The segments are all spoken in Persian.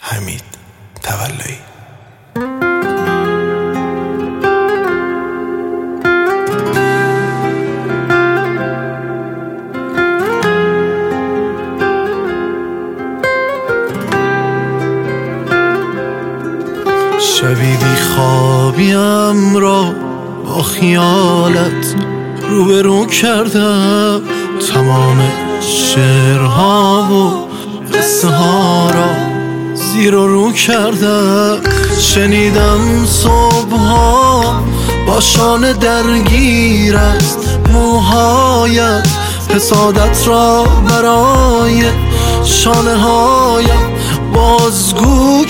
حمید تولایی. شبی بی خوابیم را با خیالت روبرو کردم، تمام شعرها و قصه ها را زیر و رو کردم. شنیدم صبحها با شانه درگیر است موهایت، حسادت را برای شانه هایم بازگو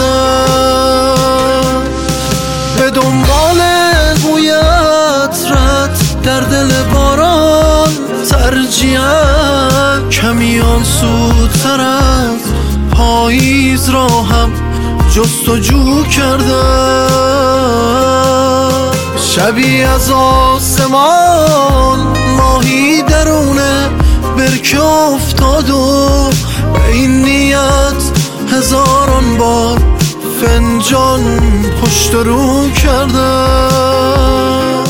کردم. به دنبال بویت رد در دل باران ترجیحاً کمی آسودتر از پاییز را هم جستجو کردم. شبی از آسمان ماهی درون برکه افتاد و به این نیت هزاران بار فنجان پشت رو کردم.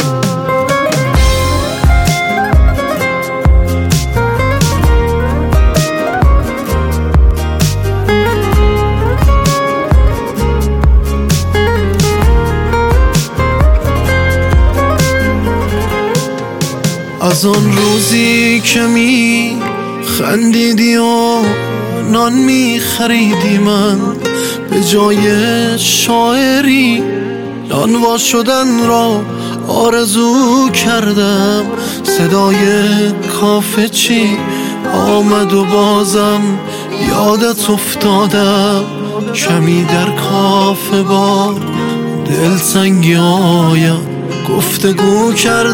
از آن روزی که می خندیدی و نان می خریدی، من به جای شاعری نانوا شدن را آرزو کردم. صدای کافه چی آمد و بازم یادت افتادم. کمی در کافه با دلتنگی هایم گفتگو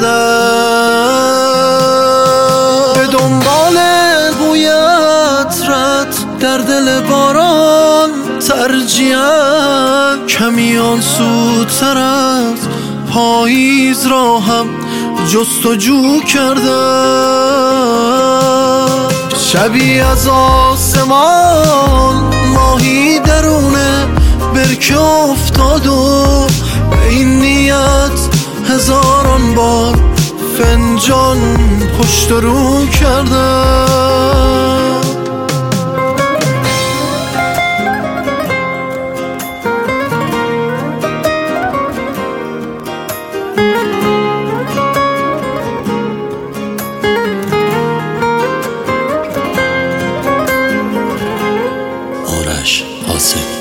کردم. به دنبال بویت رد در دل باران ترجیحاً کمی آسودتر از پاییز را هم جستجو کردم. شبی از آسمان ماهی درون برکه افتاد و به این نیت هزاران بار فنجان پشت رو کردم. آرش حاسد.